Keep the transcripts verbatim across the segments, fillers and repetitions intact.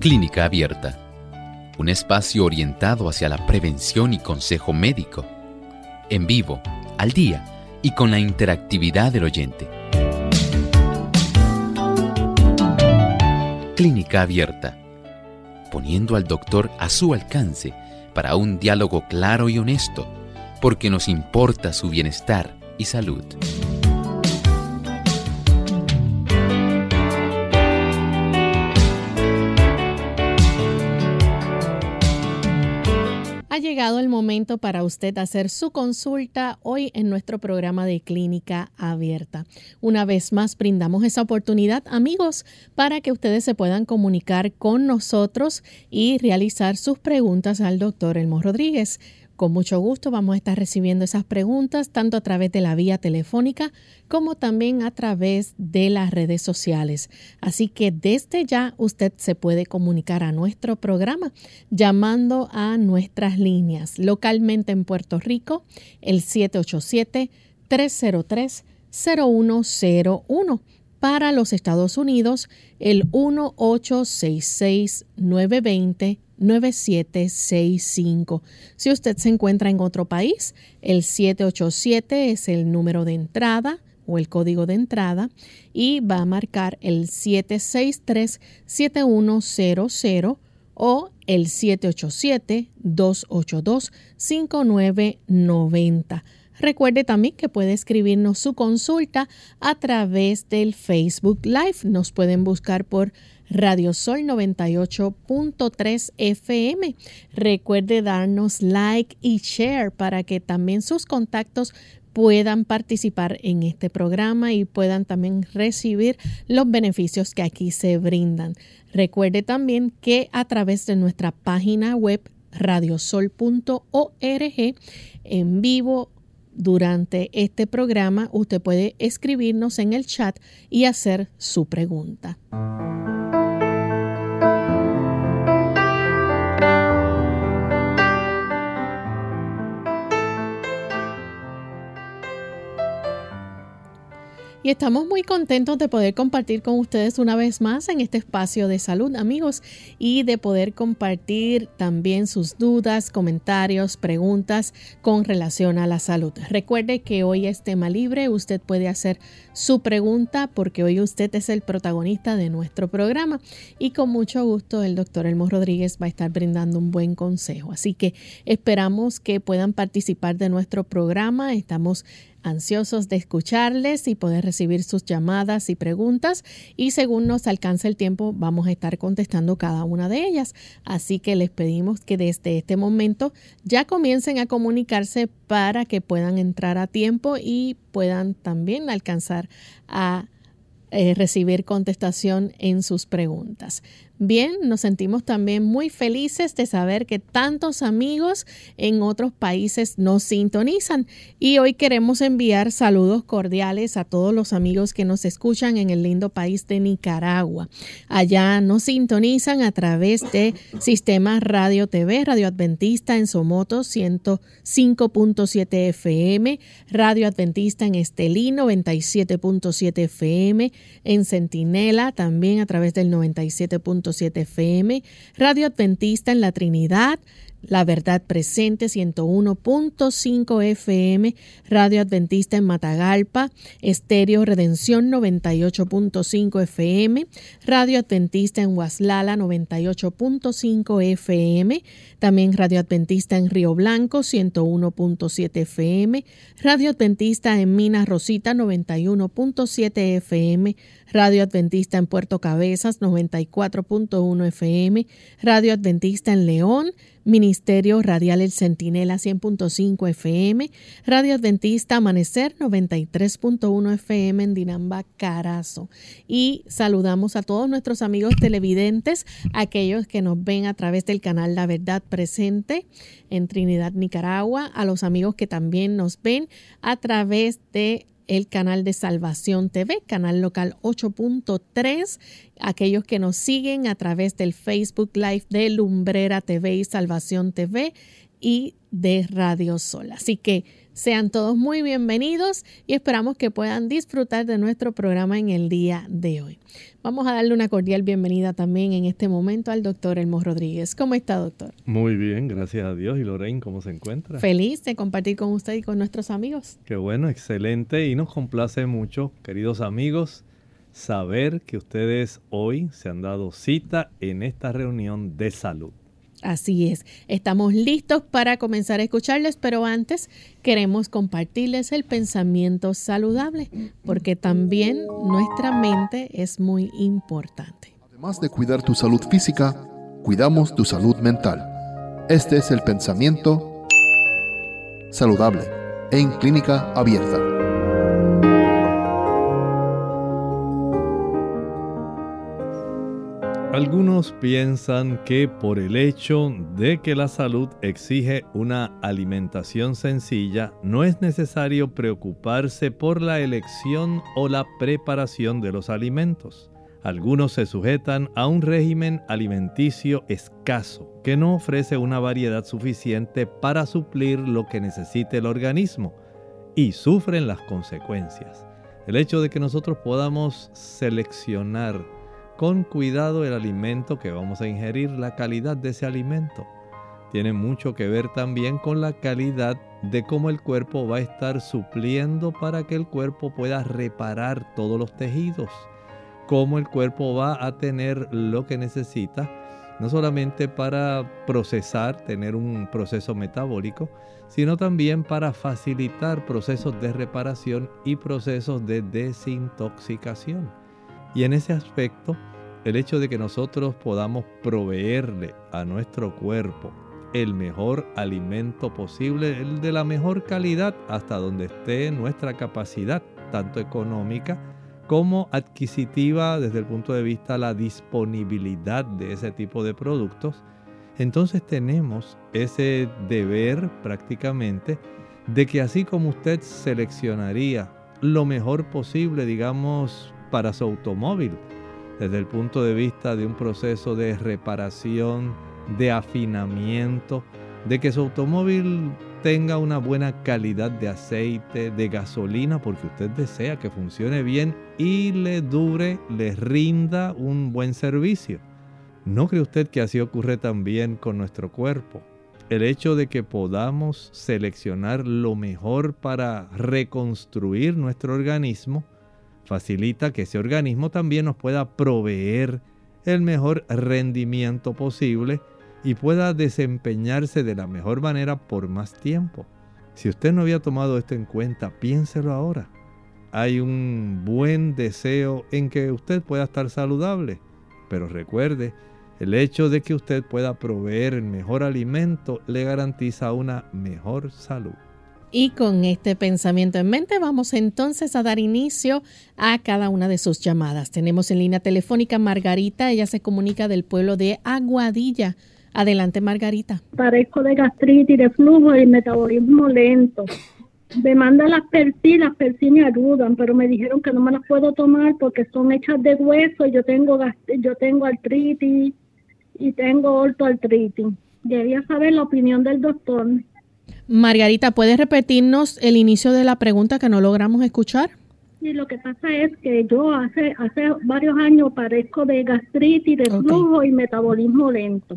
Clínica Abierta, un espacio orientado hacia la prevención y consejo médico, en vivo, al día y con la interactividad del oyente. Clínica Abierta, poniendo al doctor a su alcance para un diálogo claro y honesto, porque nos importa su bienestar y salud. Ha llegado el momento para usted hacer su consulta hoy en nuestro programa de Clínica Abierta. Una vez más brindamos esa oportunidad, amigos, para que ustedes se puedan comunicar con nosotros y realizar sus preguntas al doctor Elmo Rodríguez. Con mucho gusto vamos a estar recibiendo esas preguntas tanto a través de la vía telefónica como también a través de las redes sociales. Así que desde ya usted se puede comunicar a nuestro programa llamando a nuestras líneas. Localmente en Puerto Rico, el siete ocho siete, tres cero tres, cero uno cero uno. Para los Estados Unidos, el uno ocho seis seis, nueve dos cero, nueve siete seis cinco. Si usted se encuentra en otro país, el siete ocho siete es el número de entrada o el código de entrada y va a marcar el siete seis tres, siete uno cero cero o el siete ocho siete, dos ocho dos, cinco nueve nueve cero. Recuerde también que puede escribirnos su consulta a través del Facebook Live. Nos pueden buscar por Radio Sol noventa y ocho punto tres F M. Recuerde darnos like y share para que también sus contactos puedan participar en este programa y puedan también recibir los beneficios que aquí se brindan. Recuerde también que a través de nuestra página web radiosol punto org en vivo durante este programa usted puede escribirnos en el chat y hacer su pregunta. Y estamos muy contentos de poder compartir con ustedes una vez más en este espacio de salud, amigos, y de poder compartir también sus dudas, comentarios, preguntas con relación a la salud. Recuerde que hoy es tema libre, usted puede hacer su pregunta porque hoy usted es el protagonista de nuestro programa y con mucho gusto el doctor Elmo Rodríguez va a estar brindando un buen consejo. Así que esperamos que puedan participar de nuestro programa. Estamos ansiosos de escucharles y poder recibir sus llamadas y preguntas y según nos alcance el tiempo vamos a estar contestando cada una de ellas. Así que les pedimos que desde este momento ya comiencen a comunicarse para que puedan entrar a tiempo y puedan también alcanzar a eh, recibir contestación en sus preguntas. Bien, nos sentimos también muy felices de saber que tantos amigos en otros países nos sintonizan y hoy queremos enviar saludos cordiales a todos los amigos que nos escuchan en el lindo país de Nicaragua. Allá nos sintonizan a través de Sistema Radio T V, Radio Adventista en Somoto ciento cinco punto siete F M, Radio Adventista en Estelí noventa y siete punto siete F M, en Centinela también a través del noventa y siete punto siete F M, Radio Adventista en La Trinidad, La Verdad Presente ciento uno punto cinco F M, Radio Adventista en Matagalpa, Estéreo Redención noventa y ocho punto cinco F M, Radio Adventista en Huaslala noventa y ocho punto cinco F M, también Radio Adventista en Río Blanco ciento uno punto siete F M, Radio Adventista en Minas Rosita noventa y uno punto siete F M, Radio Adventista en Puerto Cabezas noventa y cuatro punto uno F M, Radio Adventista en León, Ministerio Radial El Centinela cien punto cinco F M, Radio Adventista Amanecer noventa y tres punto uno F M en Dinamba, Carazo. Y saludamos a todos nuestros amigos televidentes, aquellos que nos ven a través del canal La Verdad Presente en Trinidad, Nicaragua, a los amigos que también nos ven a través de el canal de Salvación T V, canal local ocho punto tres, aquellos que nos siguen a través del Facebook Live de Lumbrera T V y Salvación T V y de Radio Sol. Así que sean todos muy bienvenidos y esperamos que puedan disfrutar de nuestro programa en el día de hoy. Vamos a darle una cordial bienvenida también en este momento al doctor Elmo Rodríguez. ¿Cómo está, doctor? Muy bien, gracias a Dios. ¿Y Lorraine, cómo se encuentra? Feliz de compartir con usted y con nuestros amigos. Qué bueno, excelente. Y nos complace mucho, queridos amigos, saber que ustedes hoy se han dado cita en esta reunión de salud. Así es, estamos listos para comenzar a escucharles, pero antes queremos compartirles el pensamiento saludable, porque también nuestra mente es muy importante. Además de cuidar tu salud física, cuidamos tu salud mental. Este es el pensamiento saludable en Clínica Abierta. Algunos piensan que por el hecho de que la salud exige una alimentación sencilla, no es necesario preocuparse por la elección o la preparación de los alimentos. Algunos se sujetan a un régimen alimenticio escaso, que no ofrece una variedad suficiente para suplir lo que necesite el organismo, y sufren las consecuencias. El hecho de que nosotros podamos seleccionar con cuidado el alimento que vamos a ingerir, la calidad de ese alimento, tiene mucho que ver también con la calidad de cómo el cuerpo va a estar supliendo para que el cuerpo pueda reparar todos los tejidos, cómo el cuerpo va a tener lo que necesita, no solamente para procesar, tener un proceso metabólico, sino también para facilitar procesos de reparación y procesos de desintoxicación. Y en ese aspecto, el hecho de que nosotros podamos proveerle a nuestro cuerpo el mejor alimento posible, el de la mejor calidad, hasta donde esté nuestra capacidad, tanto económica como adquisitiva desde el punto de vista de la disponibilidad de ese tipo de productos, entonces tenemos ese deber prácticamente de que así como usted seleccionaría lo mejor posible, digamos, para su automóvil, desde el punto de vista de un proceso de reparación, de afinamiento, de que su automóvil tenga una buena calidad de aceite, de gasolina, porque usted desea que funcione bien y le dure, le rinda un buen servicio. ¿No cree usted que así ocurre también con nuestro cuerpo? El hecho de que podamos seleccionar lo mejor para reconstruir nuestro organismo facilita que ese organismo también nos pueda proveer el mejor rendimiento posible y pueda desempeñarse de la mejor manera por más tiempo. Si usted no había tomado esto en cuenta, piénselo ahora. Hay un buen deseo en que usted pueda estar saludable, pero recuerde, el hecho de que usted pueda proveer el mejor alimento le garantiza una mejor salud. Y con este pensamiento en mente vamos entonces a dar inicio a cada una de sus llamadas. Tenemos en línea telefónica Margarita, ella se comunica del pueblo de Aguadilla. Adelante, Margarita. Padezco de gastritis, reflujo y metabolismo lento. Me mandan las Persil, las Persil me ayudan, pero me dijeron que no me las puedo tomar porque son hechas de hueso. Yo tengo yo tengo artritis y tengo ortoartritis. Quería saber la opinión del doctor. Margarita, ¿puedes repetirnos el inicio de la pregunta que no logramos escuchar? Sí, lo que pasa es que yo hace hace varios años padezco de gastritis, reflujo okay. y metabolismo lento.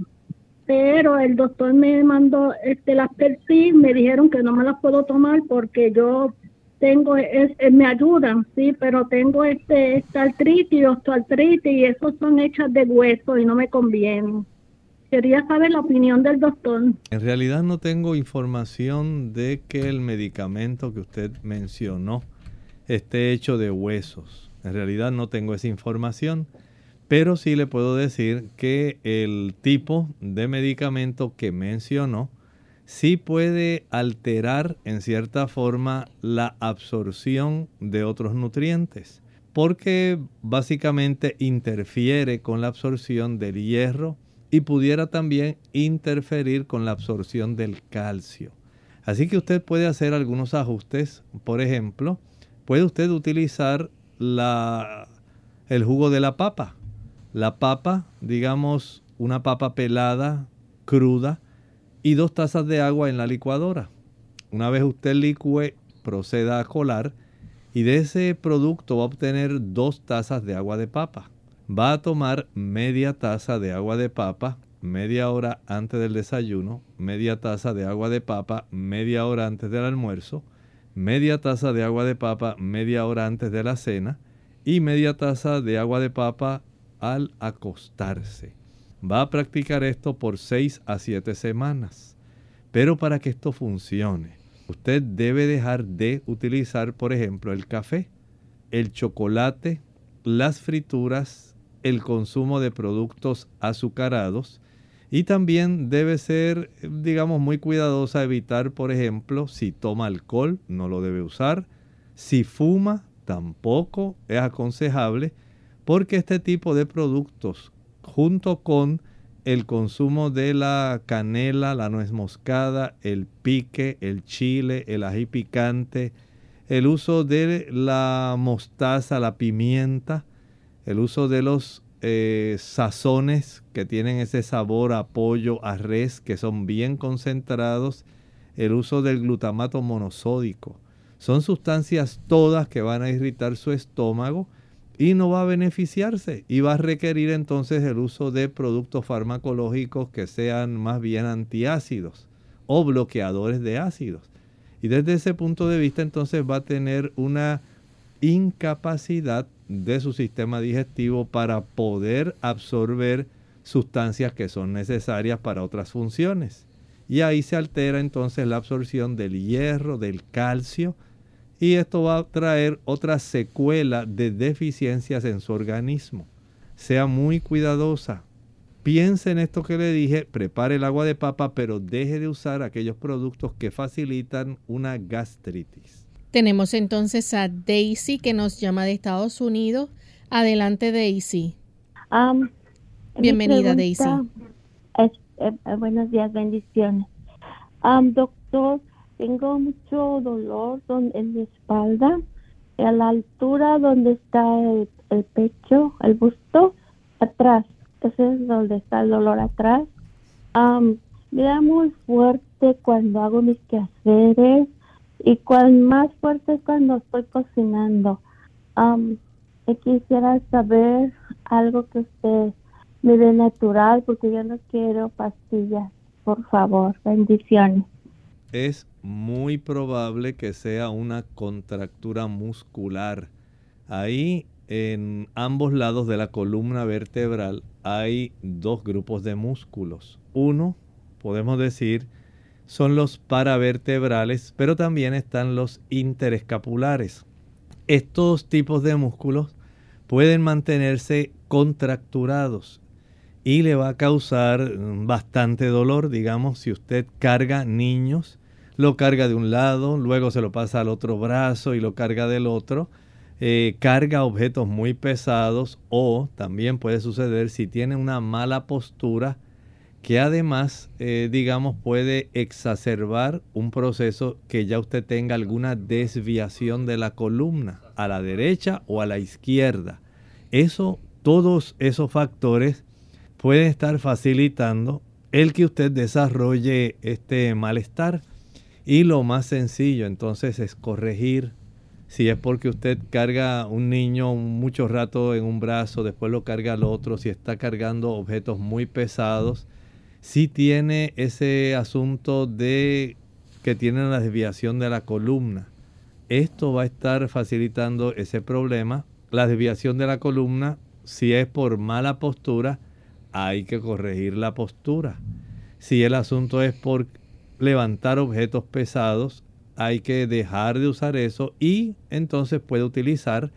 Pero el doctor me mandó este, las Persil, me dijeron que no me las puedo tomar porque yo tengo, es, es, me ayudan, sí, pero tengo este, esta artritis, osteoartritis y esos son hechas de hueso y no me convienen. Quería saber la opinión del doctor. En realidad no tengo información de que el medicamento que usted mencionó esté hecho de huesos. En realidad no tengo esa información. Pero sí le puedo decir que el tipo de medicamento que mencionó sí puede alterar en cierta forma la absorción de otros nutrientes, porque básicamente interfiere con la absorción del hierro y pudiera también interferir con la absorción del calcio. Así que usted puede hacer algunos ajustes. Por ejemplo, puede usted utilizar la, el jugo de la papa. La papa, digamos una papa pelada, cruda, y dos tazas de agua en la licuadora. Una vez usted licúe, proceda a colar y de ese producto va a obtener dos tazas de agua de papa. Va a tomar media taza de agua de papa media hora antes del desayuno, media taza de agua de papa media hora antes del almuerzo, media taza de agua de papa media hora antes de la cena y media taza de agua de papa al acostarse. Va a practicar esto por seis a siete semanas. Pero para que esto funcione, usted debe dejar de utilizar, por ejemplo, el café, el chocolate, las frituras, el consumo de productos azucarados y también debe ser, digamos, muy cuidadosa, evitar, por ejemplo, si toma alcohol, no lo debe usar. Si fuma, tampoco es aconsejable, porque este tipo de productos, junto con el consumo de la canela, la nuez moscada, el pique, el chile, el ají picante, el uso de la mostaza, la pimienta, el uso de los eh, sazones que tienen ese sabor a pollo, a res, que son bien concentrados, el uso del glutamato monosódico. Son sustancias todas que van a irritar su estómago y no va a beneficiarse y va a requerir entonces el uso de productos farmacológicos que sean más bien antiácidos o bloqueadores de ácidos. Y desde ese punto de vista entonces va a tener una incapacidad de su sistema digestivo para poder absorber sustancias que son necesarias para otras funciones. Y ahí se altera entonces la absorción del hierro, del calcio, y esto va a traer otra secuela de deficiencias en su organismo. Sea muy cuidadosa. Piense en esto que le dije, prepare el agua de papa, pero deje de usar aquellos productos que facilitan una gastritis. Tenemos entonces a Daisy que nos llama de Estados Unidos. Adelante, Daisy. Um, Bienvenida, Daisy. Es, eh, buenos días, bendiciones. Um, doctor, tengo mucho dolor en mi espalda, a la altura donde está el, el pecho, el busto, atrás. Ese es donde está el dolor atrás. Um, me da muy fuerte cuando hago mis quehaceres y cuando más fuerte es cuando estoy cocinando. Um, quisiera saber algo que usted me dé natural porque yo no quiero pastillas, por favor. Bendiciones. Es muy probable que sea una contractura muscular. Ahí en ambos lados de la columna vertebral hay dos grupos de músculos. Uno, podemos decir, son los paravertebrales, pero también están los interescapulares. Estos tipos de músculos pueden mantenerse contracturados y le va a causar bastante dolor. Digamos, si usted carga niños, lo carga de un lado, luego se lo pasa al otro brazo y lo carga del otro. Eh, carga objetos muy pesados, o también puede suceder si tiene una mala postura, que además, eh, digamos, puede exacerbar un proceso que ya usted tenga alguna desviación de la columna a la derecha o a la izquierda. Eso, todos esos factores pueden estar facilitando el que usted desarrolle este malestar. Y lo más sencillo entonces es corregir. Si es porque usted carga un niño mucho rato en un brazo, después lo carga al otro, si está cargando objetos muy pesados, si tiene ese asunto de que tiene la desviación de la columna, esto va a estar facilitando ese problema. La desviación de la columna, si es por mala postura, hay que corregir la postura. Si el asunto es por levantar objetos pesados, hay que dejar de usar eso y entonces puede utilizar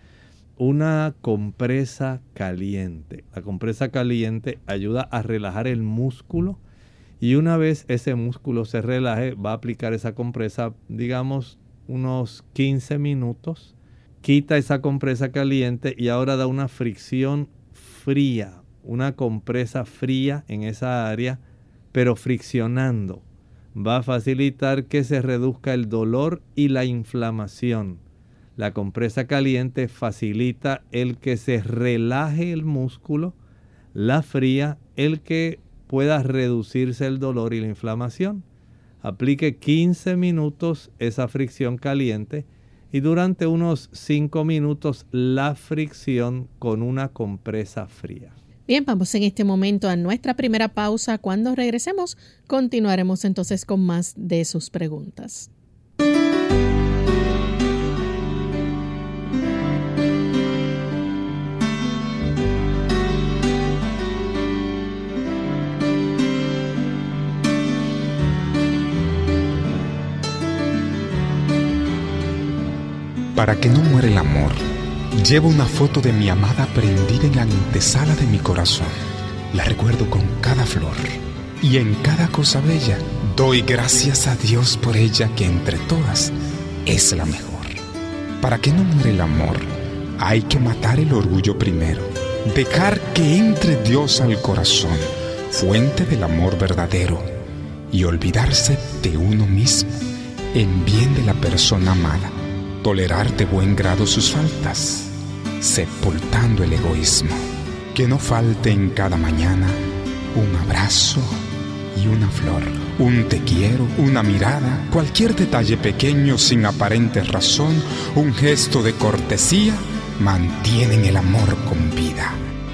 una compresa caliente. La compresa caliente ayuda a relajar el músculo y una vez ese músculo se relaje, va a aplicar esa compresa, digamos, unos quince minutos. Quita esa compresa caliente y ahora da una fricción fría, una compresa fría en esa área, pero friccionando. Va a facilitar que se reduzca el dolor y la inflamación. La compresa caliente facilita el que se relaje el músculo, la fría, el que pueda reducirse el dolor y la inflamación. Aplique quince minutos esa fricción caliente y durante unos cinco minutos la fricción con una compresa fría. Bien, vamos en este momento a nuestra primera pausa. Cuando regresemos, continuaremos entonces con más de sus preguntas. Para que no muera el amor, llevo una foto de mi amada prendida en la antesala de mi corazón. La recuerdo con cada flor y en cada cosa bella. Doy gracias a Dios por ella, que entre todas es la mejor. Para que no muera el amor, hay que matar el orgullo primero. Dejar que entre Dios al corazón, fuente del amor verdadero, y olvidarse de uno mismo en bien de la persona amada. Tolerar de buen grado sus faltas, sepultando el egoísmo. Que no falte en cada mañana un abrazo y una flor, un te quiero, una mirada, cualquier detalle pequeño sin aparente razón, un gesto de cortesía, mantienen el amor con vida.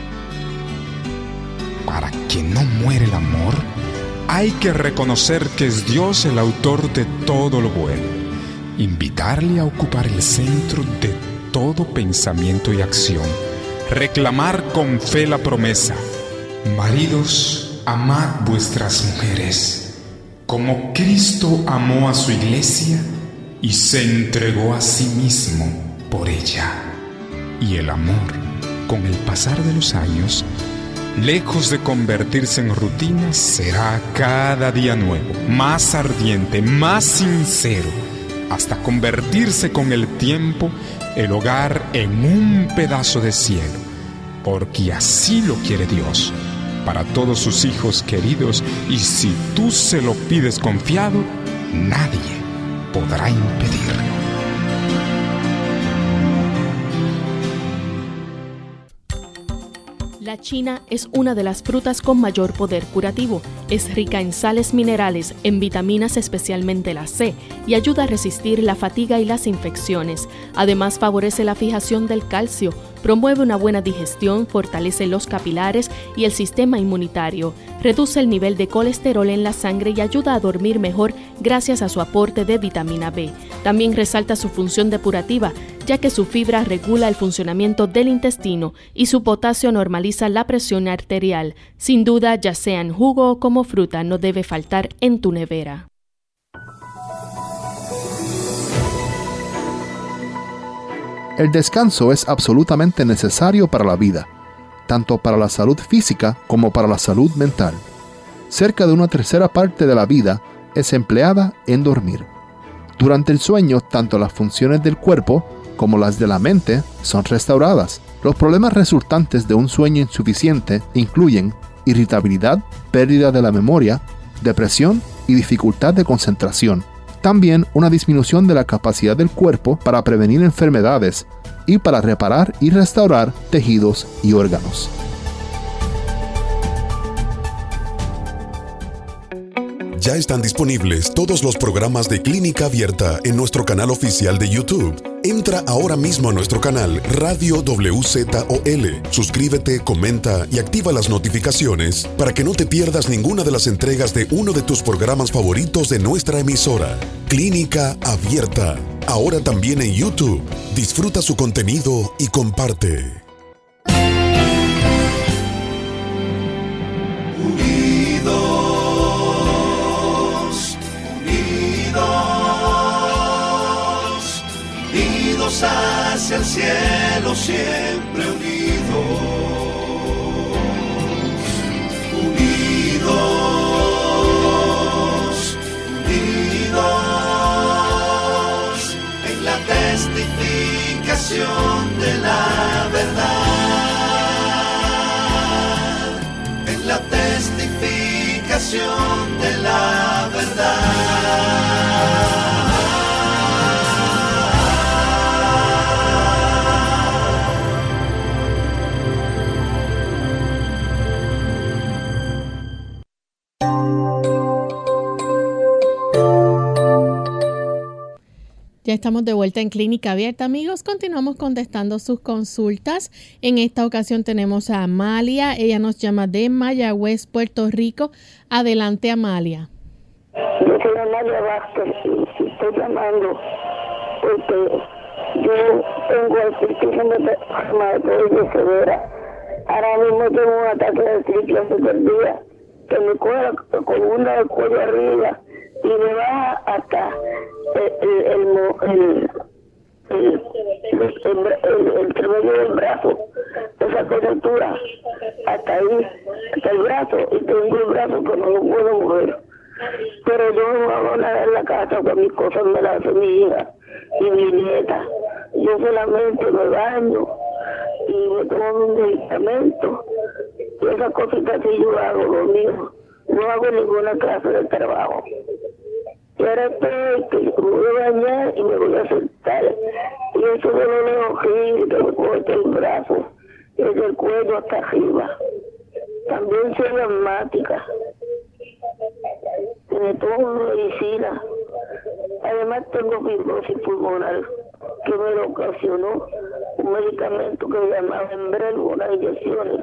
Para que no muera el amor, hay que reconocer que es Dios el autor de todo lo bueno. Invitarle a ocupar el centro de todo pensamiento y acción. Reclamar con fe la promesa: maridos, amad vuestras mujeres, como Cristo amó a su iglesia y se entregó a sí mismo por ella. Y el amor, con el pasar de los años, lejos de convertirse en rutina, será cada día nuevo, más ardiente, más sincero, hasta convertirse con el tiempo el hogar en un pedazo de cielo, porque así lo quiere Dios para todos sus hijos queridos, y si tú se lo pides confiado, nadie podrá impedirlo. La china es una de las frutas con mayor poder curativo. Es rica en sales minerales, en vitaminas, especialmente la C, y ayuda a resistir la fatiga y las infecciones. Además, favorece la fijación del calcio, promueve una buena digestión, fortalece los capilares y el sistema inmunitario, reduce el nivel de colesterol en la sangre y ayuda a dormir mejor gracias a su aporte de vitamina B. También resalta su función depurativa, ya que su fibra regula el funcionamiento del intestino y su potasio normaliza la presión arterial. Sin duda, ya sea en jugo o como fruta, no debe faltar en tu nevera. El descanso es absolutamente necesario para la vida, tanto para la salud física como para la salud mental. Cerca de una tercera parte de la vida es empleada en dormir. Durante el sueño, tanto las funciones del cuerpo como las de la mente son restauradas. Los problemas resultantes de un sueño insuficiente incluyen irritabilidad, pérdida de la memoria, depresión y dificultad de concentración. También una disminución de la capacidad del cuerpo para prevenir enfermedades y para reparar y restaurar tejidos y órganos. Ya están disponibles todos los programas de Clínica Abierta en nuestro canal oficial de YouTube. Entra ahora mismo a nuestro canal Radio W Z O L. Suscríbete, comenta y activa las notificaciones para que no te pierdas ninguna de las entregas de uno de tus programas favoritos de nuestra emisora. Clínica Abierta, ahora también en YouTube. Disfruta su contenido y comparte. Hacia el cielo, siempre unidos, unidos, unidos, en la testificación de la verdad, en la testificación de la verdad. estamos de vuelta en Clínica Abierta, amigos. Continuamos contestando sus consultas. En esta ocasión tenemos a Amalia. Ella nos llama de Mayagüez, Puerto Rico. Adelante, Amalia. Yo soy Amalia Vázquez y estoy llamando porque yo tengo artritis reumatoide severa. Ahora mismo tengo un ataque de artritis super día que me coge la columna del cuello arriba y me baja hasta el el el el, el, el, el, el tremello del brazo, esa coyuntura, hasta ahí, hasta el brazo, y tengo el brazo que no lo puedo mover. Pero yo no hago nada en la casa, porque mis cosas me las hace mi hija y mi nieta. Yo solamente me baño y me tomo mi medicamento y esas cositas que yo hago, lo mío. No hago ninguna clase de trabajo. Y ahora estoy que me voy a bañar y me voy a sentar. Y eso de lo lejos que me corta el brazo, desde el cuello hasta arriba. También soy asmática. Me tomo medicina. Además tengo fibrosis pulmonar, que me lo ocasionó un medicamento que se llama Membrel, unas inyecciones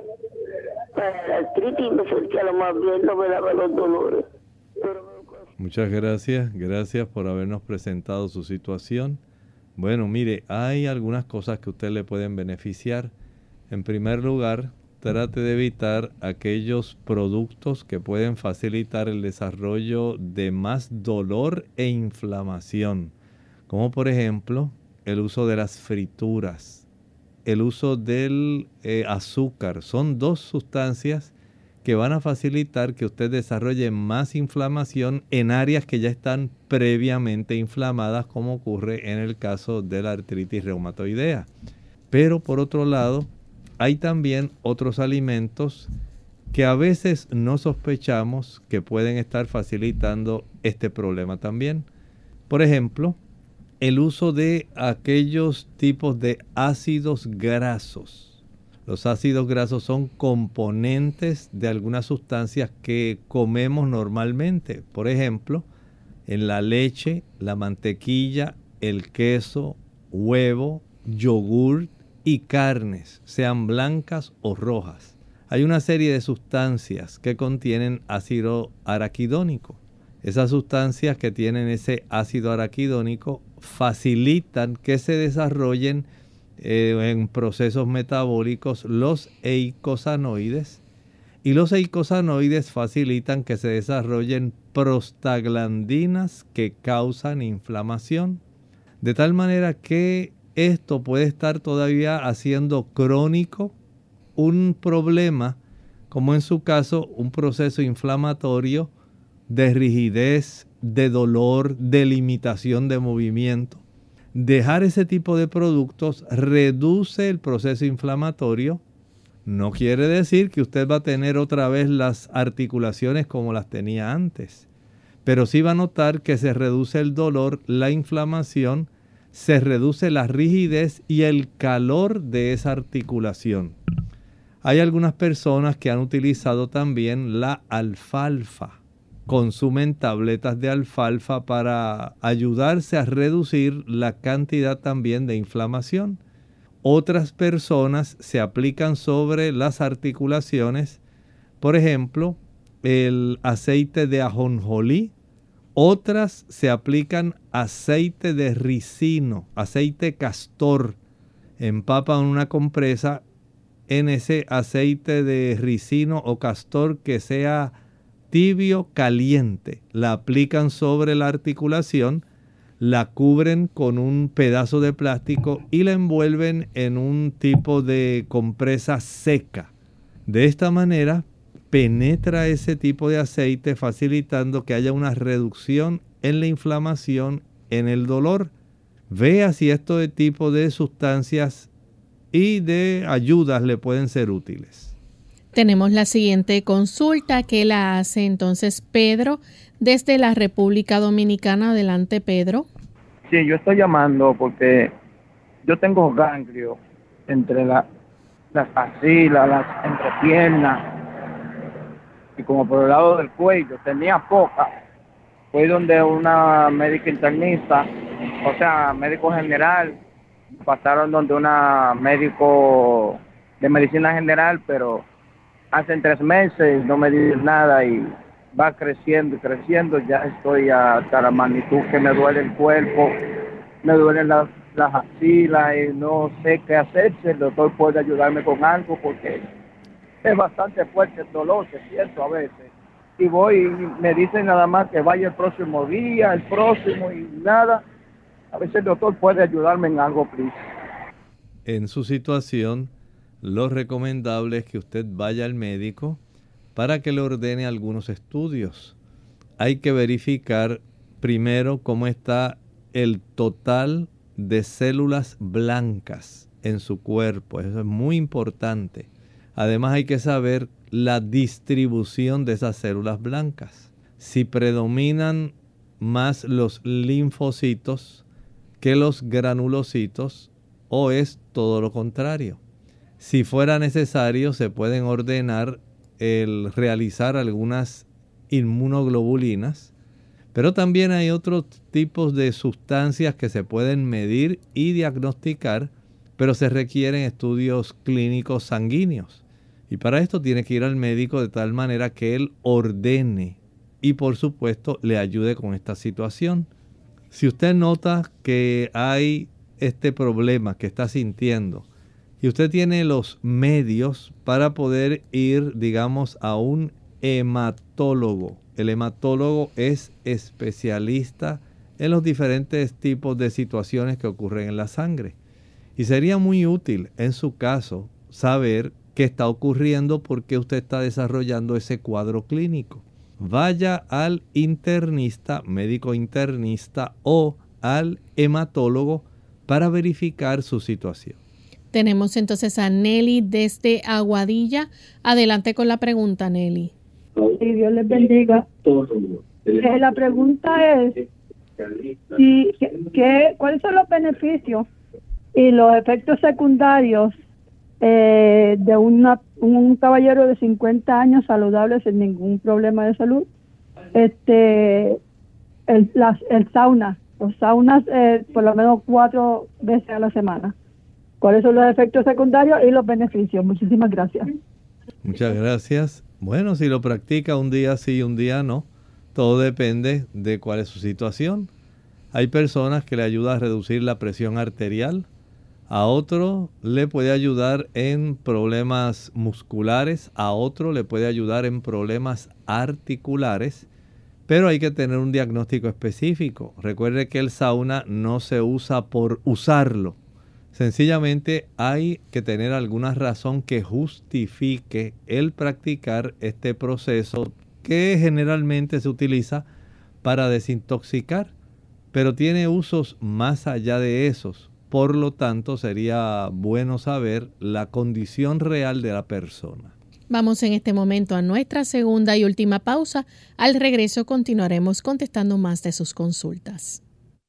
para la artritis, y me sentía lo más bien, no me daba los dolores. Pero... Muchas gracias, gracias por habernos presentado su situación. Bueno, mire, hay algunas cosas que a usted le pueden beneficiar. En primer lugar, trate de evitar aquellos productos que pueden facilitar el desarrollo de más dolor e inflamación, como por ejemplo el uso de las frituras, el uso del eh, azúcar. Son dos sustancias que van a facilitar que usted desarrolle más inflamación en áreas que ya están previamente inflamadas, como ocurre en el caso de la artritis reumatoidea. Pero por otro lado, hay también otros alimentos que a veces no sospechamos que pueden estar facilitando este problema también. Por ejemplo, el uso de aquellos tipos de ácidos grasos. Los ácidos grasos son componentes de algunas sustancias que comemos normalmente. Por ejemplo, en la leche, la mantequilla, el queso, huevo, yogur y carnes, sean blancas o rojas. Hay una serie de sustancias que contienen ácido araquidónico. Esas sustancias que tienen ese ácido araquidónico facilitan que se desarrollen eh, en procesos metabólicos los eicosanoides, y los eicosanoides facilitan que se desarrollen prostaglandinas que causan inflamación, de tal manera que esto puede estar todavía haciendo crónico un problema, como en su caso un proceso inflamatorio de rigidez, de dolor, de limitación de movimiento. Dejar ese tipo de productos reduce el proceso inflamatorio. No quiere decir que usted va a tener otra vez las articulaciones como las tenía antes, pero sí va a notar que se reduce el dolor, la inflamación, se reduce la rigidez y el calor de esa articulación. Hay algunas personas que han utilizado también la alfalfa. Consumen tabletas de alfalfa para ayudarse a reducir la cantidad también de inflamación. Otras personas se aplican sobre las articulaciones, por ejemplo, el aceite de ajonjolí. Otras se aplican aceite de ricino, aceite castor. Empapan una compresa en ese aceite de ricino o castor que sea tibio caliente. La aplican sobre la articulación, la cubren con un pedazo de plástico y la envuelven en un tipo de compresa seca. De esta manera penetra ese tipo de aceite, facilitando que haya una reducción en la inflamación, en el dolor. Vea si este tipo de sustancias y de ayudas le pueden ser útiles. Tenemos la siguiente consulta que la hace entonces Pedro desde la República Dominicana. Adelante, Pedro. Sí, yo estoy llamando porque yo tengo ganglio entre la, las axilas, las entrepiernas, y como por el lado del cuello tenía poca. Fui donde una médica internista o sea, médico general, pasaron donde una médico de medicina general, pero hace tres meses no me dicen nada y va creciendo y creciendo. Ya estoy hasta la magnitud que me duele el cuerpo, me duelen las, las axilas y no sé qué hacer. Si el doctor puede ayudarme con algo, porque es bastante fuerte el dolor, se siento a veces. Y voy y me dicen nada más que vaya el próximo día, el próximo y nada. A veces el doctor puede ayudarme en algo, please. En su situación, lo recomendable es que usted vaya al médico para que le ordene algunos estudios. Hay que verificar primero cómo está el total de células blancas en su cuerpo. Eso es muy importante. Además, hay que saber la distribución de esas células blancas. Si predominan más los linfocitos que los granulocitos, o es todo lo contrario. Si fuera necesario, se pueden ordenar el realizar algunas inmunoglobulinas, pero también hay otros tipos de sustancias que se pueden medir y diagnosticar, pero se requieren estudios clínicos sanguíneos. Y para esto tiene que ir al médico de tal manera que él ordene y por supuesto le ayude con esta situación. Si usted nota que hay este problema que está sintiendo y usted tiene los medios para poder ir, digamos, a un hematólogo. El hematólogo es especialista en los diferentes tipos de situaciones que ocurren en la sangre. Y sería muy útil en su caso saber qué está ocurriendo, por qué usted está desarrollando ese cuadro clínico. Vaya al internista, médico internista o al hematólogo para verificar su situación. Tenemos entonces a Nelly desde Aguadilla. Adelante con la pregunta, Nelly. Sí, Dios les bendiga. Eh, la pregunta es, si, ¿qué, qué, ¿cuáles son los beneficios y los efectos secundarios eh, de una, un caballero de cincuenta años saludable sin ningún problema de salud? Este, el, las, el sauna, los saunas eh, por lo menos cuatro veces a la semana. ¿Cuáles son los efectos secundarios y los beneficios? Muchísimas gracias. Muchas gracias. Bueno, si lo practica un día sí y un día no, todo depende de cuál es su situación. Hay personas que le ayuda a reducir la presión arterial, a otro le puede ayudar en problemas musculares, a otro le puede ayudar en problemas articulares, pero hay que tener un diagnóstico específico. Recuerde que el sauna no se usa por usarlo. Sencillamente hay que tener alguna razón que justifique el practicar este proceso que generalmente se utiliza para desintoxicar, pero tiene usos más allá de esos. Por lo tanto, sería bueno saber la condición real de la persona. Vamos en este momento a nuestra segunda y última pausa. Al regreso continuaremos contestando más de sus consultas.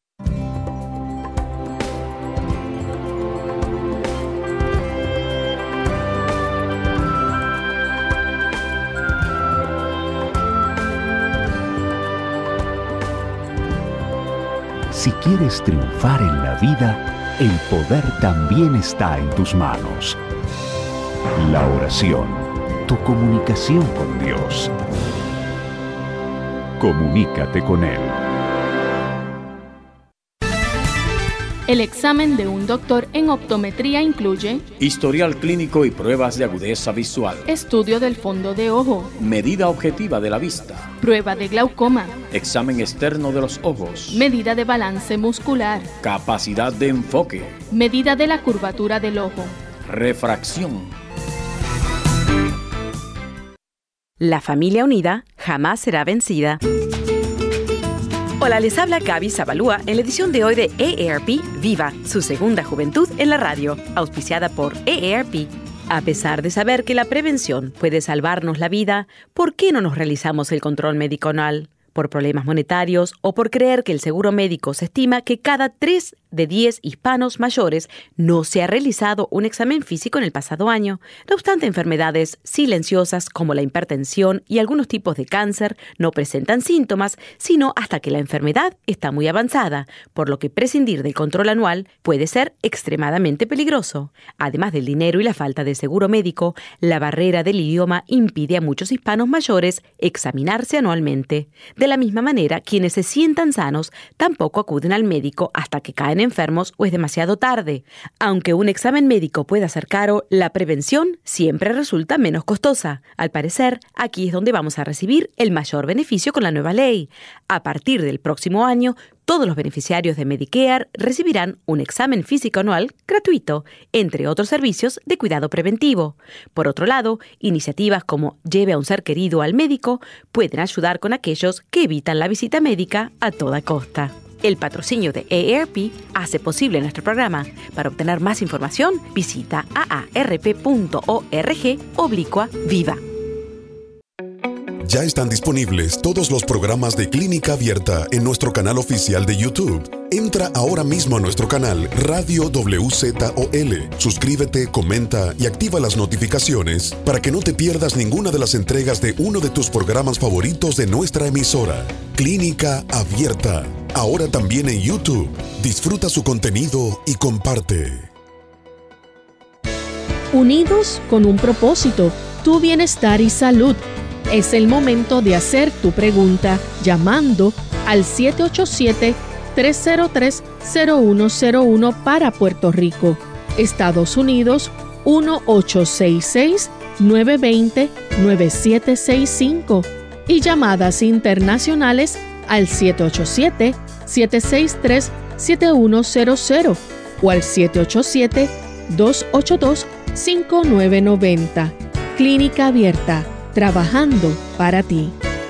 Si quieres triunfar en la vida, el poder también está en tus manos. La oración, tu comunicación con Dios. Comunícate con Él. El examen de un doctor en optometría incluye historial clínico y pruebas de agudeza visual, estudio del fondo de ojo, medida objetiva de la vista, prueba de glaucoma, examen externo de los ojos, medida de balance muscular, capacidad de enfoque, medida de la curvatura del ojo, refracción. La familia unida jamás será vencida. Hola, les habla Gaby Zabalúa en la edición de hoy de A A R P Viva, su segunda juventud en la radio, auspiciada por A A R P. A pesar de saber que la prevención puede salvarnos la vida, ¿por qué no nos realizamos el control médico anual? ¿Por problemas monetarios o por creer que el seguro médico se estima que cada tres de diez hispanos mayores no se ha realizado un examen físico en el pasado año. No obstante, enfermedades silenciosas como la hipertensión y algunos tipos de cáncer no presentan síntomas, sino hasta que la enfermedad está muy avanzada, por lo que prescindir del control anual puede ser extremadamente peligroso. Además del dinero y la falta de seguro médico, la barrera del idioma impide a muchos hispanos mayores examinarse anualmente. De la misma manera, quienes se sientan sanos tampoco acuden al médico hasta que caen enfermos o es demasiado tarde. Aunque un examen médico pueda ser caro, la prevención siempre resulta menos costosa. Al parecer, aquí es donde vamos a recibir el mayor beneficio con la nueva ley. A partir del próximo año, todos los beneficiarios de Medicare recibirán un examen físico anual gratuito, entre otros servicios de cuidado preventivo. Por otro lado, iniciativas como Lleve a un ser querido al médico pueden ayudar con aquellos que evitan la visita médica a toda costa. El patrocinio de A A R P hace posible nuestro programa. Para obtener más información, visita aarp.org oblicua viva. Ya están disponibles todos los programas de Clínica Abierta en nuestro canal oficial de YouTube. Entra ahora mismo a nuestro canal Radio W Z O L. Suscríbete, comenta y activa las notificaciones para que no te pierdas ninguna de las entregas de uno de tus programas favoritos de nuestra emisora. Clínica Abierta, ahora también en YouTube. Disfruta su contenido y comparte. Unidos con un propósito, tu bienestar y salud. Es el momento de hacer tu pregunta llamando al siete ocho siete, tres cero tres, cero uno cero uno para Puerto Rico, Estados Unidos uno ocho seis seis, nueve dos cero, nueve siete seis cinco y llamadas internacionales al siete ocho siete, siete seis tres, siete uno cero cero o al siete ocho siete, dos ocho dos, cinco nueve nueve cero. Clínica Abierta, trabajando para ti.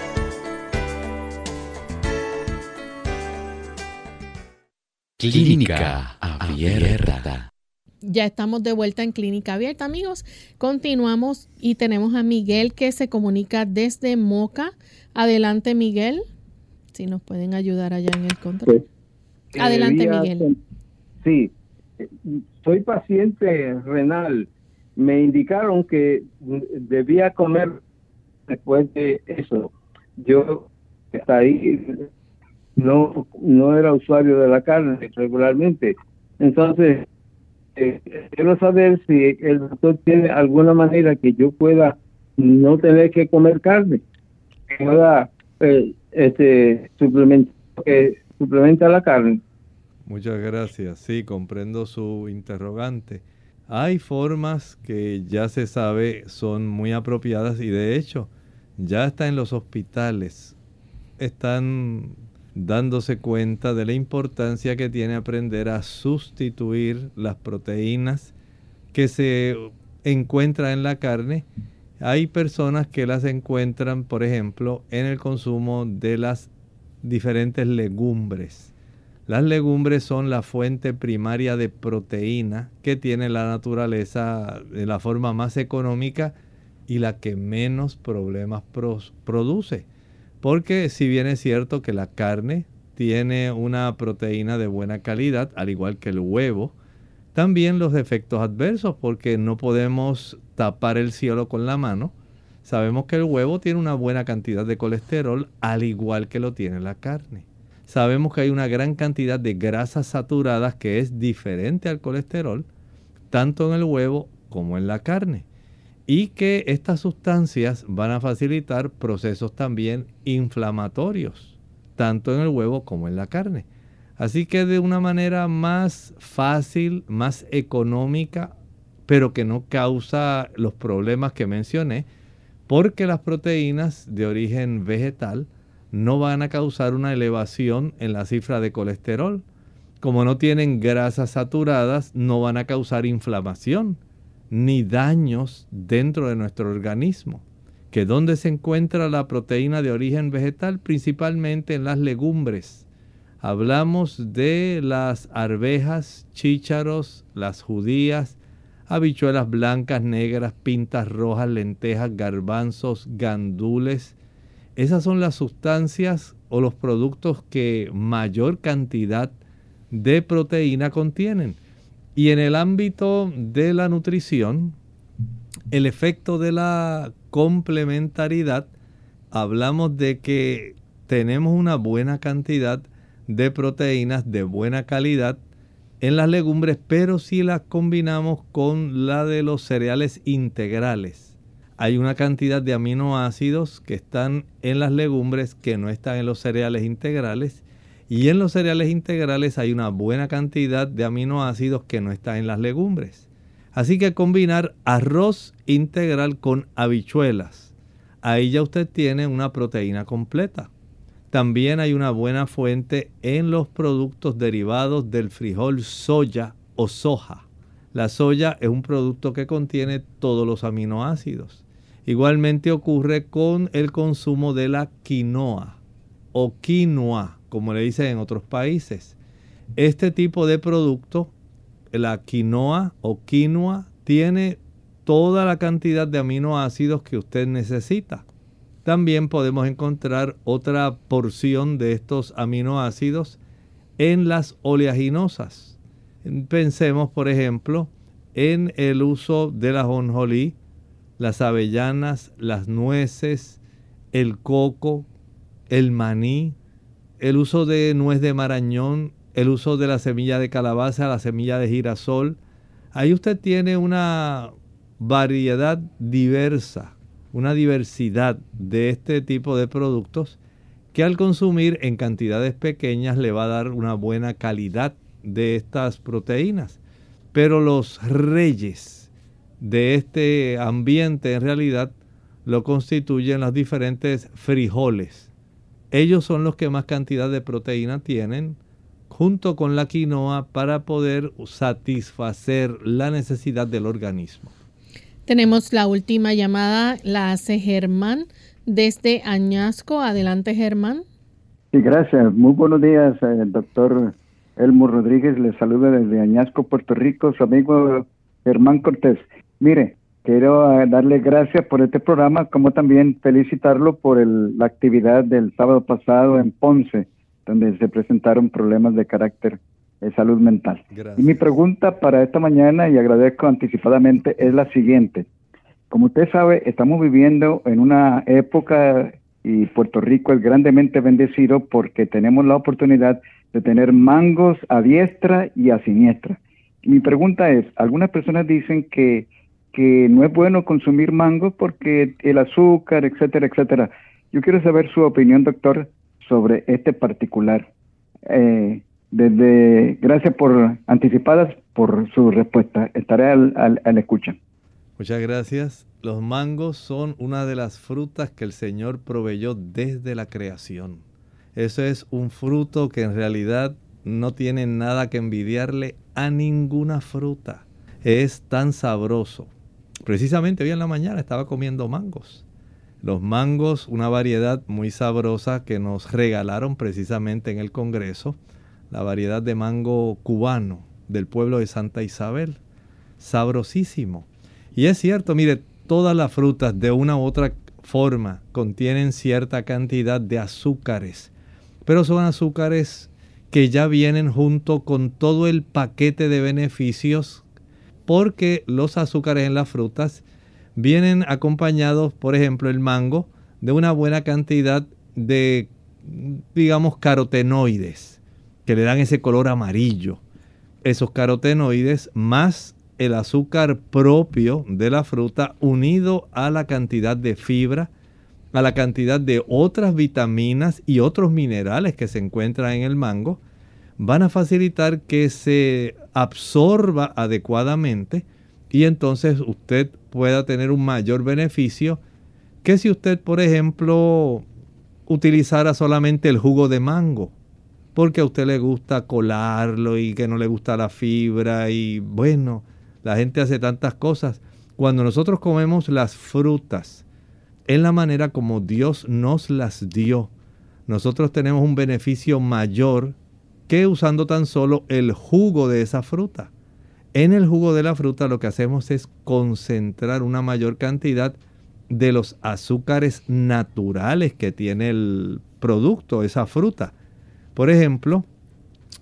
Clínica Abierta. Ya estamos de vuelta en Clínica Abierta, amigos. Continuamos y tenemos a Miguel que se comunica desde Moca. Adelante, Miguel. Si nos pueden ayudar allá en el control. Pues, Adelante, eh, Miguel. Sí, soy paciente renal. Me indicaron que debía comer después de eso. Yo hasta ahí no no era usuario de la carne regularmente. Entonces, eh, quiero saber si el doctor tiene alguna manera que yo pueda no tener que comer carne, que pueda eh, este suplementar, que suplementa la carne. Muchas gracias. Sí, comprendo su interrogante. Hay formas que ya se sabe son muy apropiadas y de hecho ya está en los hospitales. Están dándose cuenta de la importancia que tiene aprender a sustituir las proteínas que se encuentran en la carne. Hay personas que las encuentran, por ejemplo, en el consumo de las diferentes legumbres. Las legumbres son la fuente primaria de proteína que tiene la naturaleza de la forma más económica y la que menos problemas produce. Porque si bien es cierto que la carne tiene una proteína de buena calidad, al igual que el huevo, también los efectos adversos, porque no podemos tapar el cielo con la mano. Sabemos que el huevo tiene una buena cantidad de colesterol, al igual que lo tiene la carne. Sabemos que hay una gran cantidad de grasas saturadas que es diferente al colesterol, tanto en el huevo como en la carne. Y que estas sustancias van a facilitar procesos también inflamatorios, tanto en el huevo como en la carne. Así que de una manera más fácil, más económica, pero que no causa los problemas que mencioné, porque las proteínas de origen vegetal no van a causar una elevación en la cifra de colesterol. Como no tienen grasas saturadas, no van a causar inflamación ni daños dentro de nuestro organismo. ¿Que dónde se encuentra la proteína de origen vegetal? Principalmente en las legumbres. Hablamos de las arvejas, chícharos, las judías, habichuelas blancas, negras, pintas rojas, lentejas, garbanzos, gandules. Esas son las sustancias o los productos que mayor cantidad de proteína contienen. Y en el ámbito de la nutrición, el efecto de la complementariedad, hablamos de que tenemos una buena cantidad de proteínas de buena calidad en las legumbres, pero si las combinamos con la de los cereales integrales, hay una cantidad de aminoácidos que están en las legumbres que no están en los cereales integrales, y en los cereales integrales hay una buena cantidad de aminoácidos que no están en las legumbres. Así que combinar arroz integral con habichuelas, ahí ya usted tiene una proteína completa. También hay una buena fuente en los productos derivados del frijol soya o soja. La soya es un producto que contiene todos los aminoácidos. Igualmente ocurre con el consumo de la quinoa o quinoa, como le dicen en otros países. Este tipo de producto, la quinoa o quinoa, tiene toda la cantidad de aminoácidos que usted necesita. También podemos encontrar otra porción de estos aminoácidos en las oleaginosas. Pensemos, por ejemplo, en el uso del ajonjolí, las avellanas, las nueces, el coco, el maní, el uso de nuez de marañón, el uso de la semilla de calabaza, la semilla de girasol. Ahí usted tiene una variedad diversa, una diversidad de este tipo de productos que al consumir en cantidades pequeñas le va a dar una buena calidad de estas proteínas. Pero los reyes de este ambiente en realidad lo constituyen los diferentes frijoles. Ellos son los que más cantidad de proteína tienen, junto con la quinoa, para poder satisfacer la necesidad del organismo. Tenemos la última llamada, la hace Germán desde Añasco. Adelante, Germán. Sí, gracias. Muy buenos días, eh, doctor Elmo Rodríguez. Le saluda desde Añasco, Puerto Rico, su amigo Germán Cortés. Mire, quiero uh, darle gracias por este programa, como también felicitarlo por el, la actividad del sábado pasado en Ponce, donde se presentaron problemas de carácter de salud mental. Gracias. Y mi pregunta para esta mañana, y agradezco anticipadamente, es la siguiente. Como usted sabe, estamos viviendo en una época, y Puerto Rico es grandemente bendecido porque tenemos la oportunidad de tener mangos a diestra y a siniestra. Y mi pregunta es, algunas personas dicen que, que no es bueno consumir mangos porque el azúcar, etcétera, etcétera. Yo quiero saber su opinión, doctor, sobre este particular. Eh, Desde, gracias por anticipadas por su respuesta. Estaré al, al, al escucha. Muchas gracias. Los mangos son una de las frutas que el Señor proveyó desde la creación. Eso es un fruto que en realidad no tiene nada que envidiarle a ninguna fruta. Es tan sabroso. Precisamente hoy en la mañana estaba comiendo mangos. Los mangos, una variedad muy sabrosa que nos regalaron precisamente en el Congreso. La variedad de mango cubano del pueblo de Santa Isabel. Sabrosísimo. Y es cierto, mire, todas las frutas de una u otra forma contienen cierta cantidad de azúcares. Pero son azúcares que ya vienen junto con todo el paquete de beneficios, porque los azúcares en las frutas vienen acompañados, por ejemplo, el mango, de una buena cantidad de, digamos, carotenoides, que le dan ese color amarillo. Esos carotenoides más el azúcar propio de la fruta, unido a la cantidad de fibra, a la cantidad de otras vitaminas y otros minerales que se encuentran en el mango, van a facilitar que se absorba adecuadamente y entonces usted pueda tener un mayor beneficio que si usted, por ejemplo, utilizara solamente el jugo de mango, porque a usted le gusta colarlo y que no le gusta la fibra y bueno, la gente hace tantas cosas. Cuando nosotros comemos las frutas en la manera como Dios nos las dio, nosotros tenemos un beneficio mayor que usando tan solo el jugo de esa fruta. En el jugo de la fruta lo que hacemos es concentrar una mayor cantidad de los azúcares naturales que tiene el producto, esa fruta. Por ejemplo,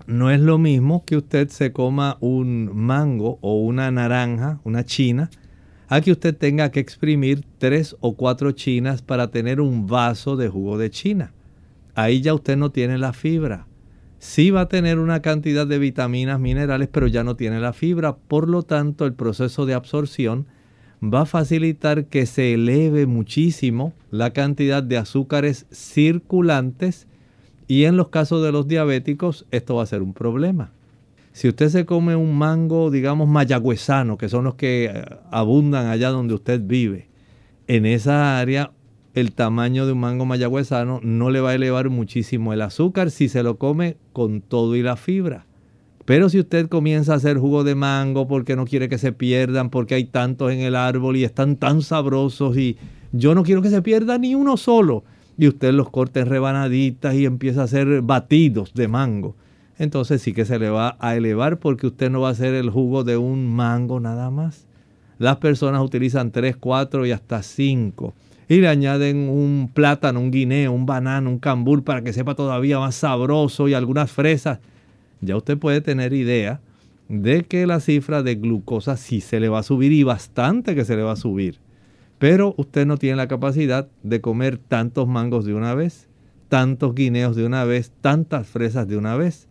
No es lo mismo que usted se coma un mango o una naranja, una china, a que usted tenga que exprimir tres o cuatro chinas para tener un vaso de jugo de china. Ahí ya usted no tiene la fibra. Sí va a tener una cantidad de vitaminas, minerales, pero ya no tiene la fibra. Por lo tanto, el proceso de absorción va a facilitar que se eleve muchísimo la cantidad de azúcares circulantes, y en los casos de los diabéticos esto va a ser un problema. Si usted se come un mango, digamos, mayagüezano, que son los que abundan allá donde usted vive, en esa área el tamaño de un mango mayagüezano no le va a elevar muchísimo el azúcar si se lo come con todo y la fibra. Pero si usted comienza a hacer jugo de mango porque no quiere que se pierdan, porque hay tantos en el árbol y están tan sabrosos y yo no quiero que se pierda ni uno solo, y usted los corta en rebanaditas y empieza a hacer batidos de mango, entonces sí que se le va a elevar, porque usted no va a hacer el jugo de un mango nada más. Las personas utilizan tres, cuatro y hasta cinco. Y le añaden un plátano, un guineo, un banano, un cambur para que sepa todavía más sabroso, y algunas fresas. Ya usted puede tener idea de que la cifra de glucosa sí se le va a subir, y bastante que se le va a subir. Pero usted no tiene la capacidad de comer tantos mangos de una vez, tantos guineos de una vez, tantas fresas de una vez.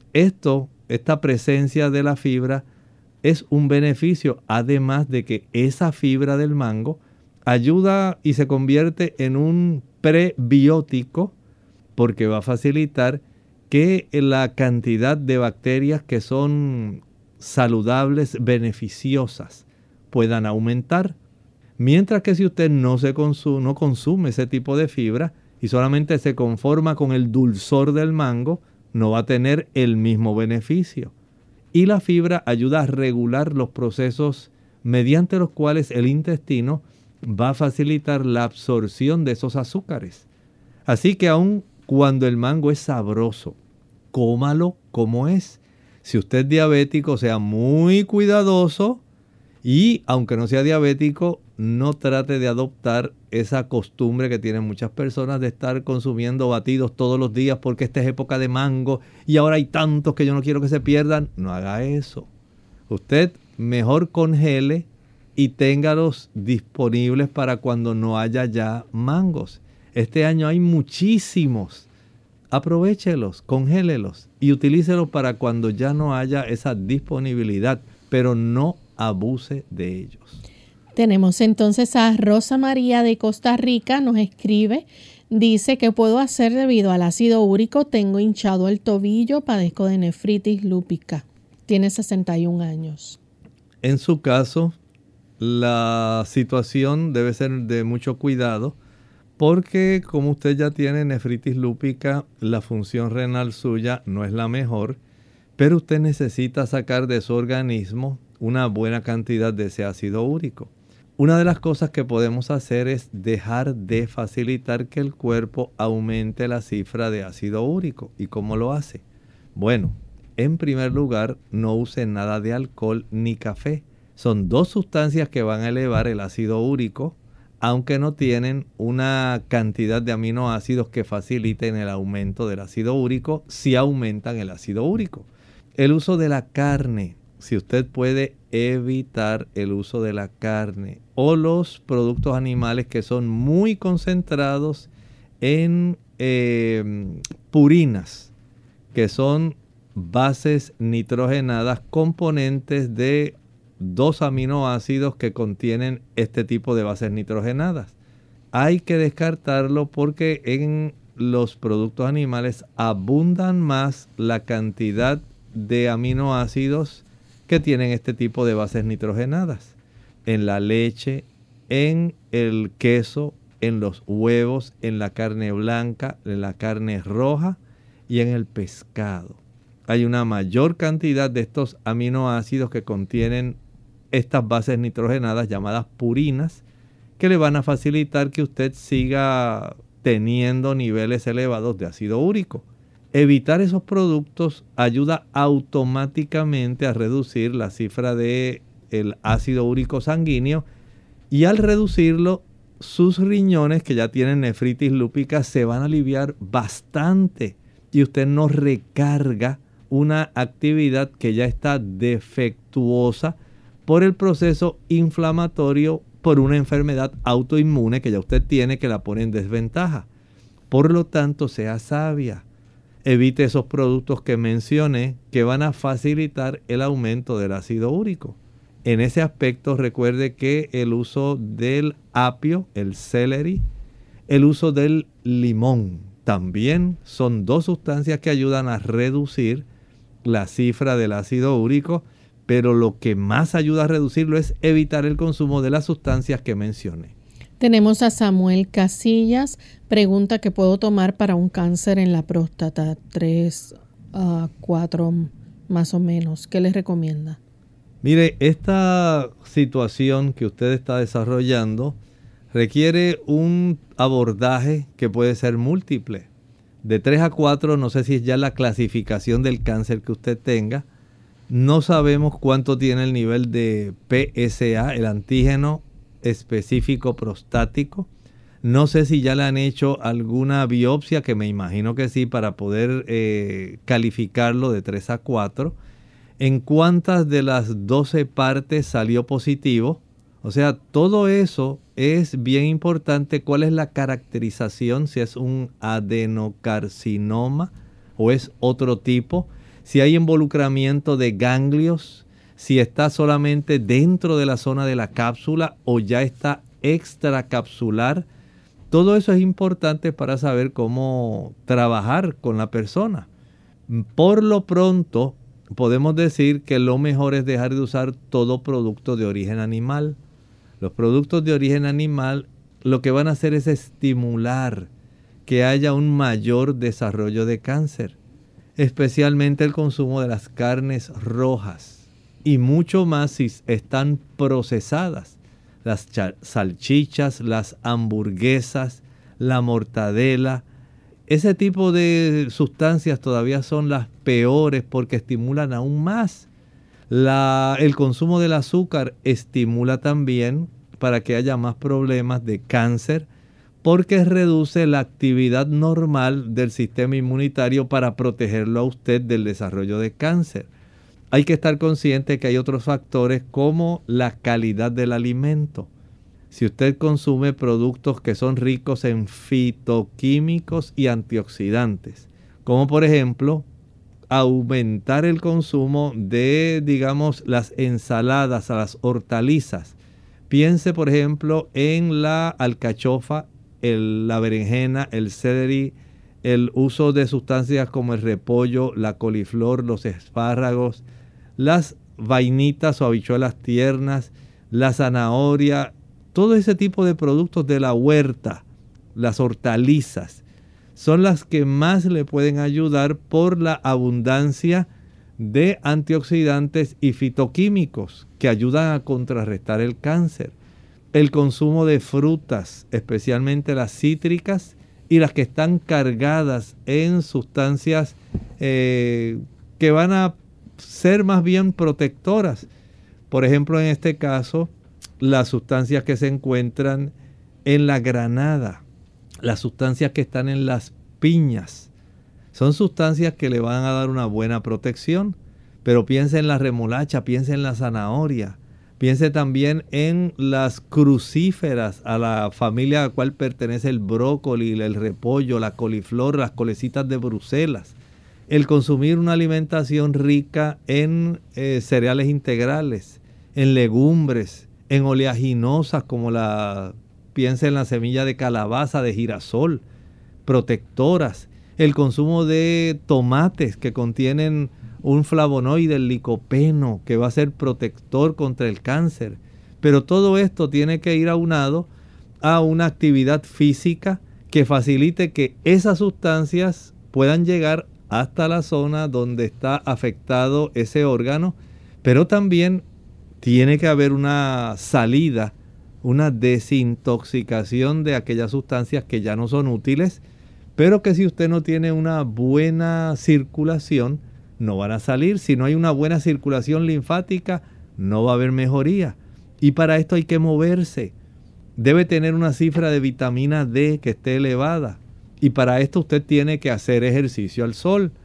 Esto, esta presencia de la fibra es un beneficio, además de que esa fibra del mango ayuda y se convierte en un prebiótico, porque va a facilitar que la cantidad de bacterias que son saludables, beneficiosas, puedan aumentar. Mientras que si usted no, se consume, no consume ese tipo de fibra y solamente se conforma con el dulzor del mango, no va a tener el mismo beneficio. Y la fibra ayuda a regular los procesos mediante los cuales el intestino va a facilitar la absorción de esos azúcares. Así que aun cuando el mango es sabroso, cómalo como es. Si usted es diabético, sea muy cuidadoso, y aunque no sea diabético, no trate de adoptar esa costumbre que tienen muchas personas de estar consumiendo batidos todos los días porque esta es época de mango y ahora hay tantos que yo no quiero que se pierdan. No haga eso. Usted mejor congele y téngalos disponibles para cuando no haya ya mangos. Este año hay muchísimos. Aprovéchelos, congélelos y utilícelos para cuando ya no haya esa disponibilidad, pero no abuse de ellos. Tenemos entonces a Rosa María de Costa Rica, nos escribe, dice: ¿qué puedo hacer debido al ácido úrico? Tengo hinchado el tobillo, padezco de nefritis lúpica. Tiene sesenta y un años. En su caso, la situación debe ser de mucho cuidado, porque como usted ya tiene nefritis lúpica, la función renal suya no es la mejor, pero usted necesita sacar de su organismo una buena cantidad de ese ácido úrico. Una de las cosas que podemos hacer es dejar de facilitar que el cuerpo aumente la cifra de ácido úrico. ¿Y cómo lo hace? Bueno, en primer lugar, no use nada de alcohol ni café. Son dos sustancias que van a elevar el ácido úrico, aunque no tienen una cantidad de aminoácidos que faciliten el aumento del ácido úrico, sí aumentan el ácido úrico. El uso de la carne. Si usted puede evitar el uso de la carne o los productos animales que son muy concentrados en eh, purinas, que son bases nitrogenadas, componentes de dos aminoácidos que contienen este tipo de bases nitrogenadas. Hay que descartarlo porque en los productos animales abundan más la cantidad de aminoácidos que tienen este tipo de bases nitrogenadas. En la leche, en el queso, en los huevos, en la carne blanca, en la carne roja y en el pescado. Hay una mayor cantidad de estos aminoácidos que contienen estas bases nitrogenadas llamadas purinas, que le van a facilitar que usted siga teniendo niveles elevados de ácido úrico. Evitar esos productos ayuda automáticamente a reducir la cifra de el ácido úrico sanguíneo, y al reducirlo, sus riñones que ya tienen nefritis lúpica se van a aliviar bastante y usted no recarga una actividad que ya está defectuosa por el proceso inflamatorio, por una enfermedad autoinmune que ya usted tiene, que la pone en desventaja. Por lo tanto, sea sabia. Evite esos productos que mencioné que van a facilitar el aumento del ácido úrico. En ese aspecto, recuerde que el uso del apio, el celery, el uso del limón, también son dos sustancias que ayudan a reducir la cifra del ácido úrico, pero lo que más ayuda a reducirlo es evitar el consumo de las sustancias que mencioné. Tenemos a Samuel Casillas, pregunta que puedo tomar para un cáncer en la próstata, tres a cuatro más o menos. ¿Qué les recomienda? Mire, esta situación que usted está desarrollando requiere un abordaje que puede ser múltiple. De tres a cuatro, no sé si es ya la clasificación del cáncer que usted tenga. No sabemos cuánto tiene el nivel de P S A, el antígeno específico prostático. No sé si ya le han hecho alguna biopsia, que me imagino que sí, para poder eh, calificarlo de tres a cuatro. ¿En cuántas de las doce partes salió positivo? O sea, todo eso es bien importante. ¿Cuál es la caracterización? Si es un adenocarcinoma o es otro tipo. Si hay involucramiento de ganglios. Si está solamente dentro de la zona de la cápsula o ya está extracapsular. Todo eso es importante para saber cómo trabajar con la persona. Por lo pronto, podemos decir que lo mejor es dejar de usar todo producto de origen animal. Los productos de origen animal lo que van a hacer es estimular que haya un mayor desarrollo de cáncer, especialmente el consumo de las carnes rojas y mucho más si están procesadas. Las salchichas, las hamburguesas, la mortadela, ese tipo de sustancias todavía son las peores porque estimulan aún más. La, el consumo del azúcar estimula también para que haya más problemas de cáncer porque reduce la actividad normal del sistema inmunitario para protegerlo a usted del desarrollo de cáncer. Hay que estar consciente que hay otros factores como la calidad del alimento. Si usted consume productos que son ricos en fitoquímicos y antioxidantes, como por ejemplo aumentar el consumo de, digamos, las ensaladas, las hortalizas. Piense, por ejemplo, en la alcachofa, el, la berenjena, el celery, el uso de sustancias como el repollo, la coliflor, los espárragos, las vainitas o habichuelas tiernas, la zanahoria, todo ese tipo de productos de la huerta, las hortalizas, son las que más le pueden ayudar por la abundancia de antioxidantes y fitoquímicos que ayudan a contrarrestar el cáncer. El consumo de frutas, especialmente las cítricas y las que están cargadas en sustancias eh, que van a ser más bien protectoras. Por ejemplo, en este caso, las sustancias que se encuentran en la granada, las sustancias que están en las piñas, son sustancias que le van a dar una buena protección. Pero piense en la remolacha, piense en la zanahoria, piense también en las crucíferas, a la familia a la cual pertenece el brócoli, el repollo, la coliflor, las colecitas de Bruselas. El consumir una alimentación rica en eh, cereales integrales, en legumbres, en oleaginosas como la, piense en la semilla de calabaza, de girasol, protectoras. El consumo de tomates que contienen un flavonoide, el licopeno, que va a ser protector contra el cáncer. Pero todo esto tiene que ir aunado a una actividad física que facilite que esas sustancias puedan llegar hasta la zona donde está afectado ese órgano, pero también tiene que haber una salida, una desintoxicación de aquellas sustancias que ya no son útiles, pero que si usted no tiene una buena circulación, no van a salir. Si no hay una buena circulación linfática, no va a haber mejoría. Y para esto hay que moverse. Debe tener una cifra de vitamina D que esté elevada. Y para esto usted tiene que hacer ejercicio al sol.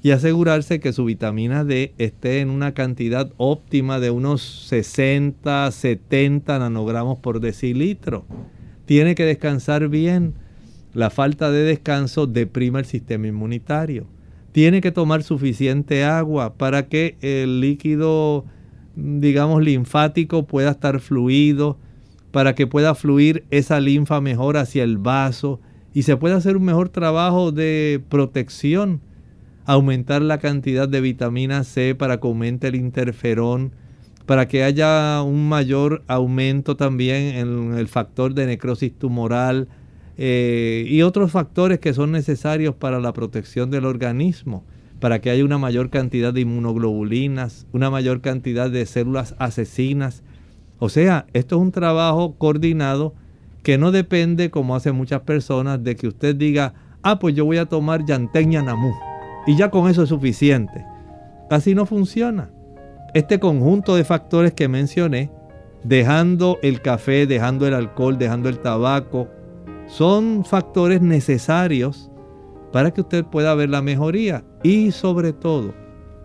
y asegurarse que su vitamina D esté en una cantidad óptima de unos sesenta, setenta nanogramos por decilitro. Tiene que descansar bien. La falta de descanso deprime el sistema inmunitario. Tiene que tomar suficiente agua para que el líquido, digamos, linfático pueda estar fluido, para que pueda fluir esa linfa mejor hacia el vaso y se pueda hacer un mejor trabajo de protección. Aumentar la cantidad de vitamina C para que aumente el interferón, para que haya un mayor aumento también en el factor de necrosis tumoral eh, y otros factores que son necesarios para la protección del organismo, para que haya una mayor cantidad de inmunoglobulinas, una mayor cantidad de células asesinas. O sea, esto es un trabajo coordinado que no depende, como hacen muchas personas, de que usted diga, ah, pues yo voy a tomar Yanteña-Namú y ya con eso es suficiente. Así no funciona. Este conjunto de factores que mencioné, dejando el café, dejando el alcohol, dejando el tabaco, son factores necesarios para que usted pueda ver la mejoría. Y sobre todo,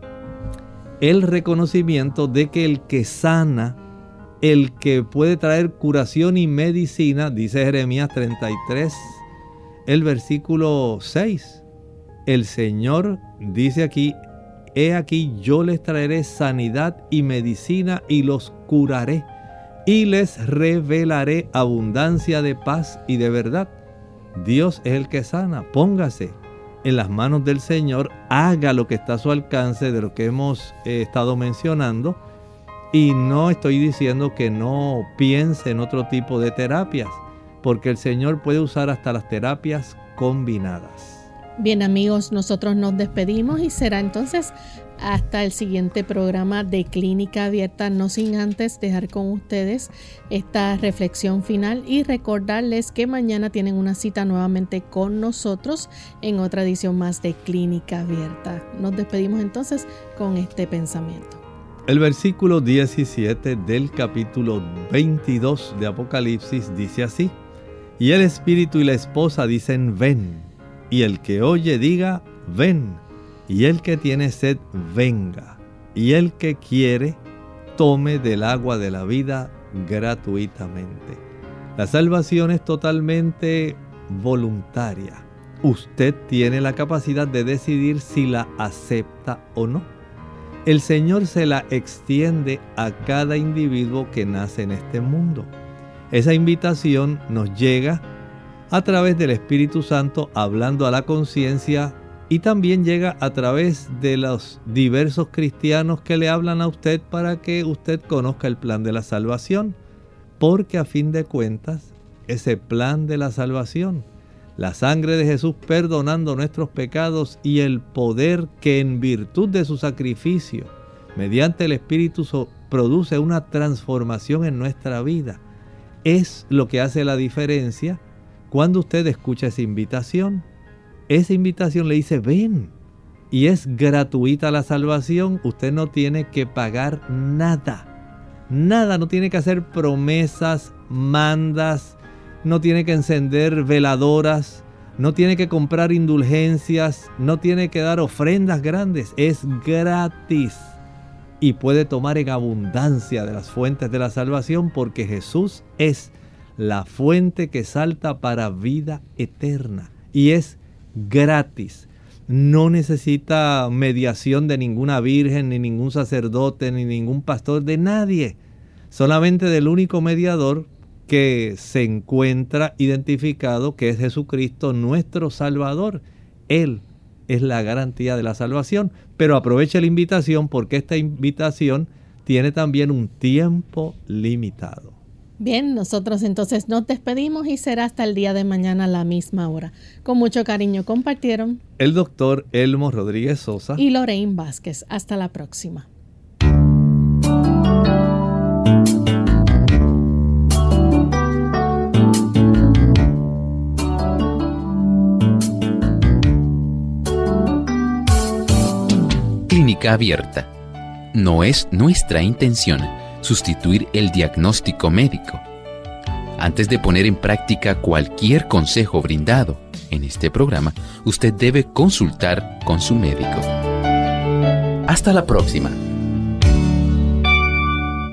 el reconocimiento de que el que sana, el que puede traer curación y medicina, dice Jeremías treinta y tres, el versículo seis. El Señor dice aquí, he aquí yo les traeré sanidad y medicina y los curaré y les revelaré abundancia de paz y de verdad. Dios es el que sana. Póngase en las manos del Señor, haga lo que está a su alcance de lo que hemos eh, estado mencionando, y no estoy diciendo que no piense en otro tipo de terapias, porque el Señor puede usar hasta las terapias combinadas. Bien, amigos, nosotros nos despedimos y será entonces hasta el siguiente programa de Clínica Abierta, no sin antes dejar con ustedes esta reflexión final y recordarles que mañana tienen una cita nuevamente con nosotros en otra edición más de Clínica Abierta. Nos despedimos entonces con este pensamiento. El versículo diecisiete del capítulo veintidós de Apocalipsis dice así: y el espíritu y la esposa dicen ven, y el que oye diga ven, y el que tiene sed venga, y el que quiere tome del agua de la vida gratuitamente. La salvación es totalmente voluntaria. Usted tiene la capacidad de decidir si la acepta o no. El Señor se la extiende a cada individuo que nace en este mundo. Esa invitación nos llega a través del Espíritu Santo hablando a la conciencia, y también llega a través de los diversos cristianos que le hablan a usted para que usted conozca el plan de la salvación, porque a fin de cuentas ese plan de la salvación, la sangre de Jesús perdonando nuestros pecados y el poder que en virtud de su sacrificio mediante el Espíritu produce una transformación en nuestra vida, es lo que hace la diferencia. Cuando usted escucha esa invitación, esa invitación le dice ven, y es gratuita la salvación. Usted no tiene que pagar nada, nada, no tiene que hacer promesas, mandas, no tiene que encender veladoras, no tiene que comprar indulgencias, no tiene que dar ofrendas grandes, es gratis. Y puede tomar en abundancia de las fuentes de la salvación, porque Jesús es la fuente que salta para vida eterna y es gratis. No necesita mediación de ninguna virgen, ni ningún sacerdote, ni ningún pastor, de nadie. Solamente del único mediador que se encuentra identificado, que es Jesucristo, nuestro Salvador. Él es la garantía de la salvación. Pero aproveche la invitación, porque esta invitación tiene también un tiempo limitado. Bien, nosotros entonces nos despedimos y será hasta el día de mañana a la misma hora. Con mucho cariño compartieron el doctor Elmo Rodríguez Sosa y Lorraine Vázquez. Hasta la próxima. Clínica Abierta. No es nuestra intención sustituir el diagnóstico médico. Antes de poner en práctica cualquier consejo brindado en este programa, usted debe consultar con su médico. Hasta la próxima.